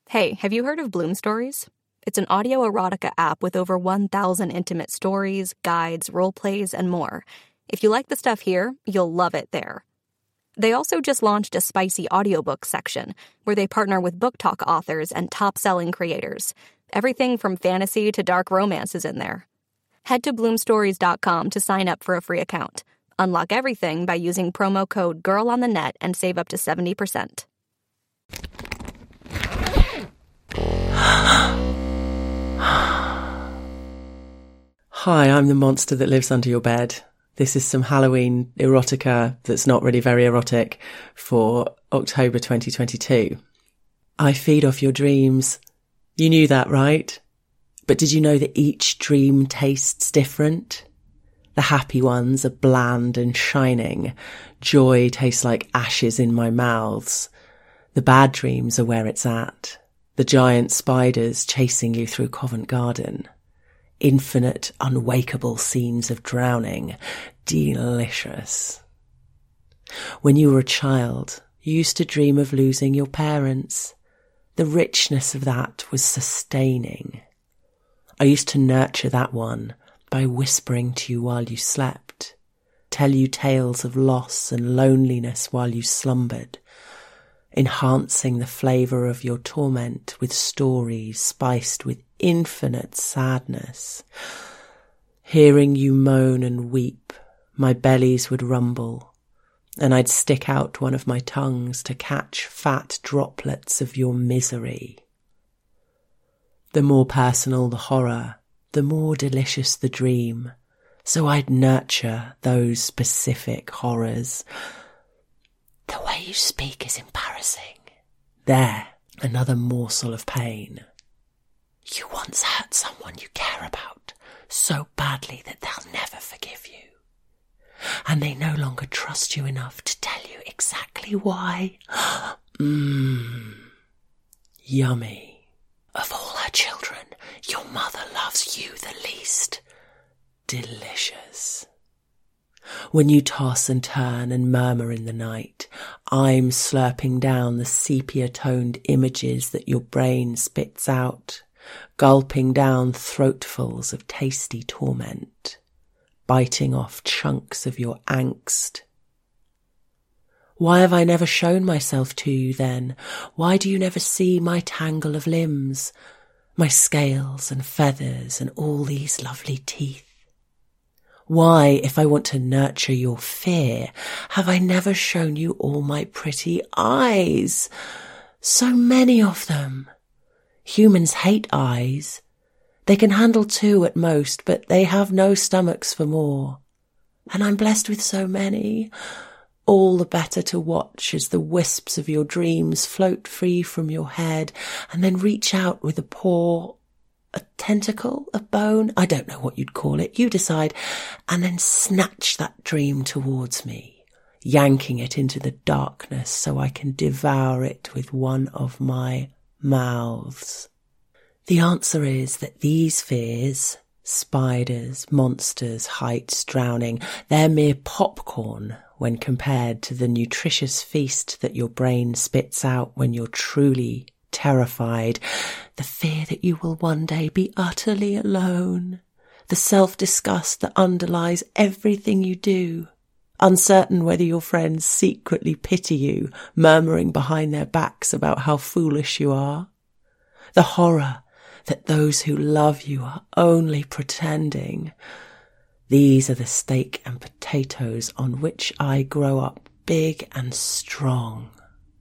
Hey, have you heard of Bloom Stories? It's an audio erotica app with over 1,000 intimate stories, guides, role plays, and more. If you like the stuff here, you'll love it there. They also just launched a spicy audiobook section where they partner with book talk authors and top-selling creators. Everything from fantasy to dark romance is in there. Head to bloomstories.com to sign up for a free account. Unlock everything by using promo code GIRLONTHENET and save up to 70%. Hi, I'm the monster that lives under your bed. This is some Halloween erotica that's not really very erotic for October 2022. I feed off your dreams. You knew that, right? But did you know that each dream tastes different? The happy ones are bland and shining. Joy tastes like ashes in my mouths. The bad dreams are where it's at. The giant spiders chasing you through Covent Garden. Infinite, unwakeable scenes of drowning. Delicious. When you were a child, you used to dream of losing your parents. The richness of that was sustaining. I used to nurture that one by whispering to you while you slept, tell you tales of loss and loneliness while you slumbered, enhancing the flavour of your torment with stories spiced with infinite sadness. Hearing you moan and weep, my bellies would rumble, and I'd stick out one of my tongues to catch fat droplets of your misery. The more personal the horror, the more delicious the dream, so I'd nurture those specific horrors. The way you speak is embarrassing. There, another morsel of pain. You once hurt someone you care about so badly that they'll never forgive you. And they no longer trust you enough to tell you exactly why. Yummy. Of all her children, your mother loves you the least. Delicious. When you toss and turn and murmur in the night, I'm slurping down the sepia-toned images that your brain spits out, gulping down throatfuls of tasty torment, biting off chunks of your angst. Why have I never shown myself to you then? Why do you never see my tangle of limbs, my scales and feathers and all these lovely teeth? Why, if I want to nurture your fear, have I never shown you all my pretty eyes? So many of them. Humans hate eyes. They can handle 2 at most, but they have no stomachs for more. And I'm blessed with so many. All the better to watch as the wisps of your dreams float free from your head and then reach out with a paw, a tentacle, a bone, I don't know what you'd call it, you decide, and then snatch that dream towards me, yanking it into the darkness so I can devour it with one of my mouths. The answer is that these fears, spiders, monsters, heights, drowning, they're mere popcorn when compared to the nutritious feast that your brain spits out when you're truly terrified, the fear that you will one day be utterly alone, the self-disgust that underlies everything you do, uncertain whether your friends secretly pity you, murmuring behind their backs about how foolish you are, the horror that those who love you are only pretending. These are the steak and potatoes on which I grow up big and strong.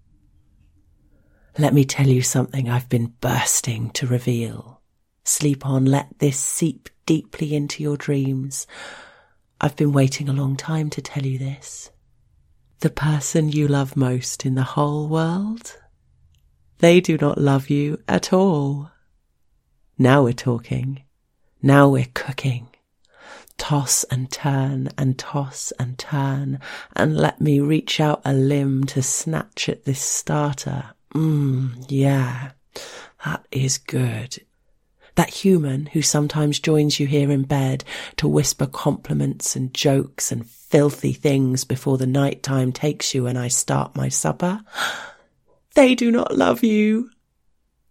Let me tell you something I've been bursting to reveal. Sleep on, let this seep deeply into your dreams. I've been waiting a long time to tell you this. The person you love most in the whole world, they do not love you at all. Now we're talking. Now we're cooking. Toss and turn and toss and turn, and let me reach out a limb to snatch at this starter. Yeah, that is good. That human who sometimes joins you here in bed to whisper compliments and jokes and filthy things before the night time takes you and I start my supper. They do not love you.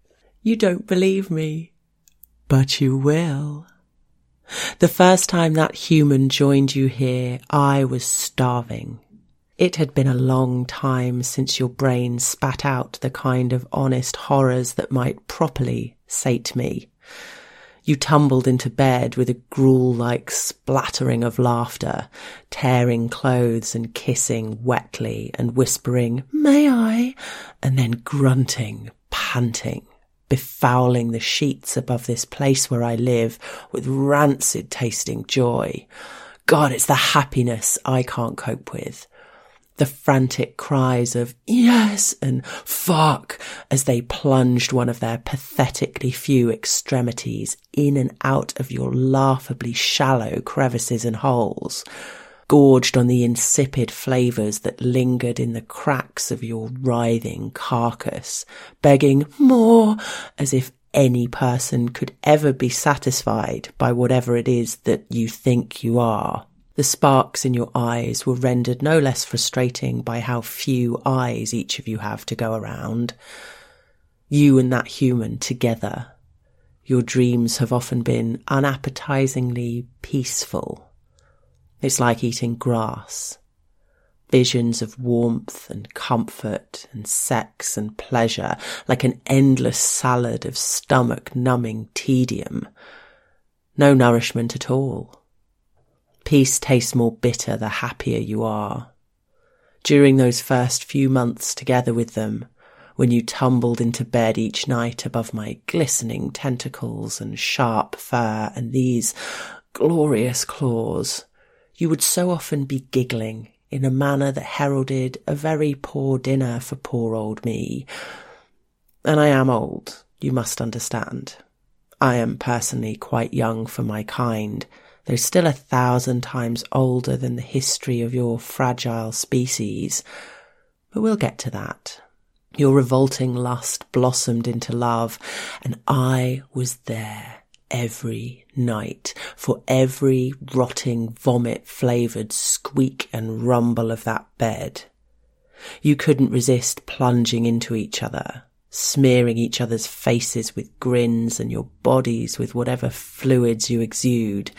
You don't believe me, but you will. The first time that human joined you here, I was starving. It had been a long time since your brain spat out the kind of honest horrors that might properly sate me. You tumbled into bed with a gruel-like splattering of laughter, tearing clothes and kissing wetly and whispering, "May I?" and then grunting, panting, befouling the sheets above this place where I live with rancid-tasting joy. God, it's the happiness I can't cope with. The frantic cries of yes and fuck as they plunged one of their pathetically few extremities in and out of your laughably shallow crevices and holes, gorged on the insipid flavours that lingered in the cracks of your writhing carcass, begging more, as if any person could ever be satisfied by whatever it is that you think you are. The sparks in your eyes were rendered no less frustrating by how few eyes each of you have to go around. You and that human together. Your dreams have often been unappetizingly peaceful. It's like eating grass. Visions of warmth and comfort and sex and pleasure, like an endless salad of stomach-numbing tedium. No nourishment at all. Peace tastes more bitter the happier you are. During those first few months together with them, when you tumbled into bed each night above my glistening tentacles and sharp fur and these glorious claws, you would so often be giggling in a manner that heralded a very poor dinner for poor old me. And I am old, you must understand. I am personally quite young for my kind, though still 1,000 times older than the history of your fragile species. But we'll get to that. Your revolting lust blossomed into love, and I was there every night for every rotting vomit-flavoured squeak and rumble of that bed. You couldn't resist plunging into each other, smearing each other's faces with grins and your bodies with whatever fluids you exude.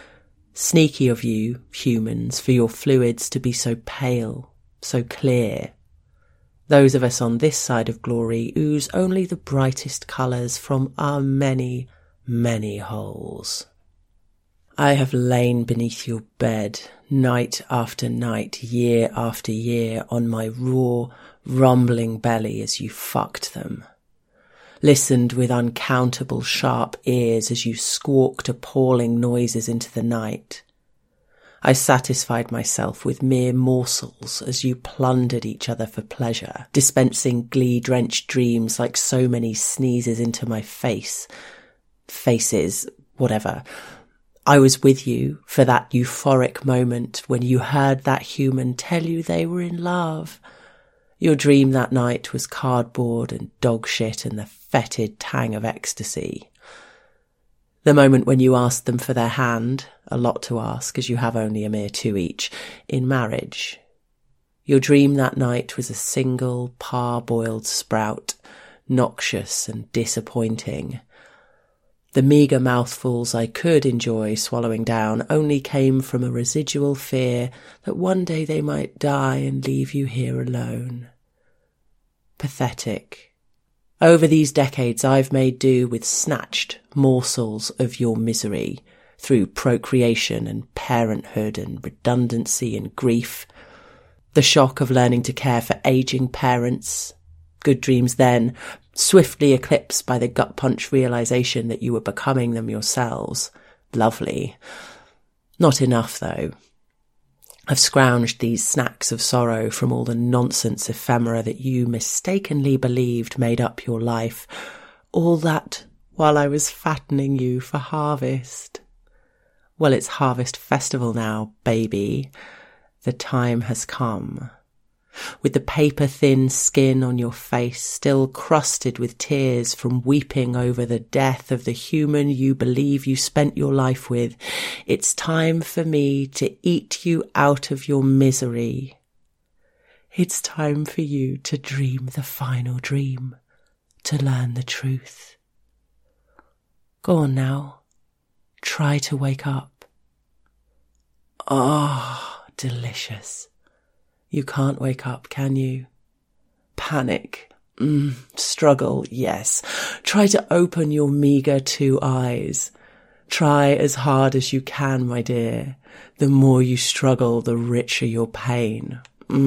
Sneaky of you, humans, for your fluids to be so pale, so clear. Those of us on this side of glory ooze only the brightest colours from our many, many holes. I have lain beneath your bed, night after night, year after year, on my raw, rumbling belly as you fucked them. Listened with uncountable sharp ears as you squawked appalling noises into the night. I satisfied myself with mere morsels as you plundered each other for pleasure, dispensing glee-drenched dreams like so many sneezes into my face. Faces, whatever. I was with you for that euphoric moment when you heard that human tell you they were in love. Your dream that night was cardboard and dog shit and the fetid tang of ecstasy. The moment when you asked them for their hand, a lot to ask as you have only a mere 2 each, in marriage. Your dream that night was a single parboiled sprout, noxious and disappointing. The meagre mouthfuls I could enjoy swallowing down only came from a residual fear that one day they might die and leave you here alone. Pathetic. Over these decades I've made do with snatched morsels of your misery through procreation and parenthood and redundancy and grief. The shock of learning to care for aging parents. Good dreams then, swiftly eclipsed by the gut-punch realisation that you were becoming them yourselves. Lovely. Not enough, though. I've scrounged these snacks of sorrow from all the nonsense ephemera that you mistakenly believed made up your life. All that while I was fattening you for harvest. Well, it's harvest festival now, baby. The time has come. With the paper-thin skin on your face still crusted with tears from weeping over the death of the human you believe you spent your life with, it's time for me to eat you out of your misery. It's time for you to dream the final dream, to learn the truth. Go on now. Try to wake up. Ah, delicious. You can't wake up, can you? Panic. Struggle, yes. Try to open your meagre 2 eyes. Try as hard as you can, my dear. The more you struggle, the richer your pain.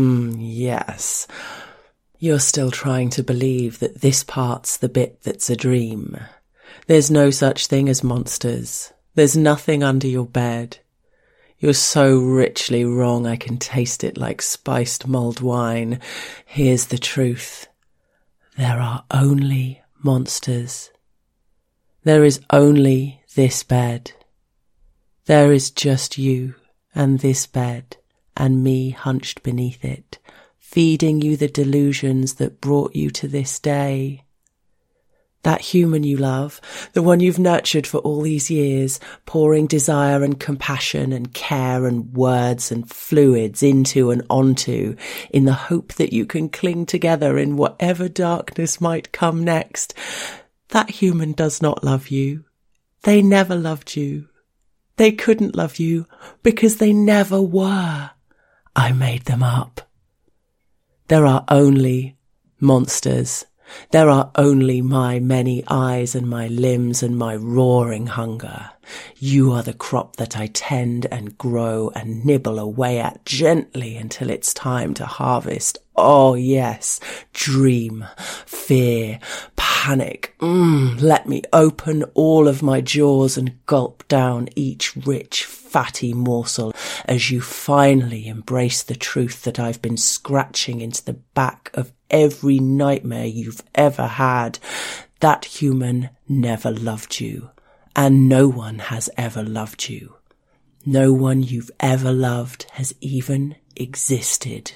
Yes. You're still trying to believe that this part's the bit that's a dream. There's no such thing as monsters. There's nothing under your bed. You're so richly wrong I can taste it like spiced mulled wine. Here's the truth. There are only monsters. There is only this bed. There is just you and this bed and me hunched beneath it, feeding you the delusions that brought you to this day. That human you love, the one you've nurtured for all these years, pouring desire and compassion and care and words and fluids into and onto, in the hope that you can cling together in whatever darkness might come next. That human does not love you. They never loved you. They couldn't love you because they never were. I made them up. There are only monsters. There are only my many eyes and my limbs and my roaring hunger. You are the crop that I tend and grow and nibble away at gently until it's time to harvest. Oh yes, dream, fear, panic. Let me open all of my jaws and gulp down each rich, fatty morsel as you finally embrace the truth that I've been scratching into the back of every nightmare you've ever had. That human never loved you, and no one has ever loved you. No one you've ever loved has even existed.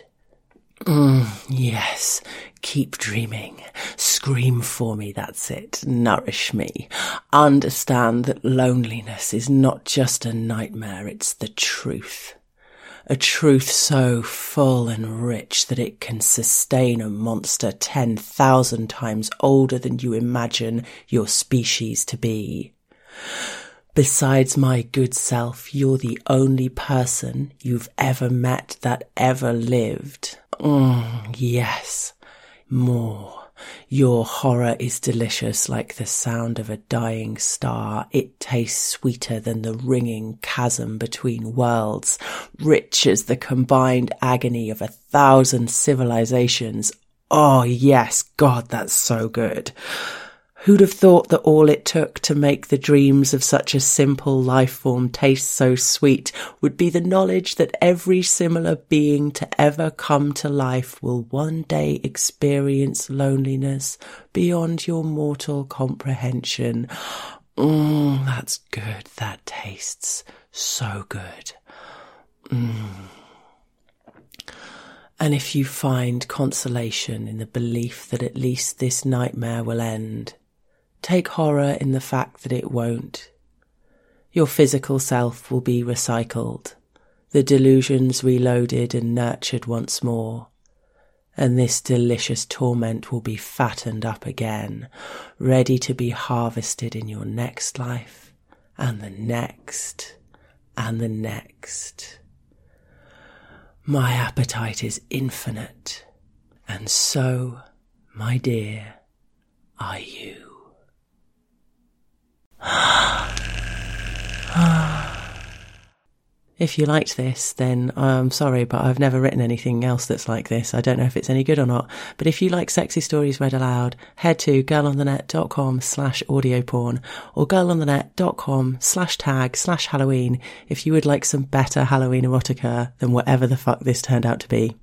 Yes, keep dreaming. Scream for me, that's it. Nourish me. Understand that loneliness is not just a nightmare, it's the truth. A truth so full and rich that it can sustain a monster 10,000 times older than you imagine your species to be. Besides my good self, you're the only person you've ever met that ever lived. Yes, more. Your horror is delicious like the sound of a dying star. It tastes sweeter than the ringing chasm between worlds, rich as the combined agony of 1,000 civilizations. Oh yes, God, that's so good. Who'd have thought that all it took to make the dreams of such a simple life form taste so sweet would be the knowledge that every similar being to ever come to life will one day experience loneliness beyond your mortal comprehension. That's good. That tastes so good. And if you find consolation in the belief that at least this nightmare will end, take horror in the fact that it won't. Your physical self will be recycled, the delusions reloaded and nurtured once more, and this delicious torment will be fattened up again, ready to be harvested in your next life, and the next, and the next. My appetite is infinite, and so, my dear, are you. If you liked this, then I'm sorry, but I've never written anything else that's like this. I don't know if it's any good or not. But if you like sexy stories read aloud, head to girlonthenet.com/audioporn or girlonthenet.com/tag/Halloween if you would like some better Halloween erotica than whatever the fuck this turned out to be.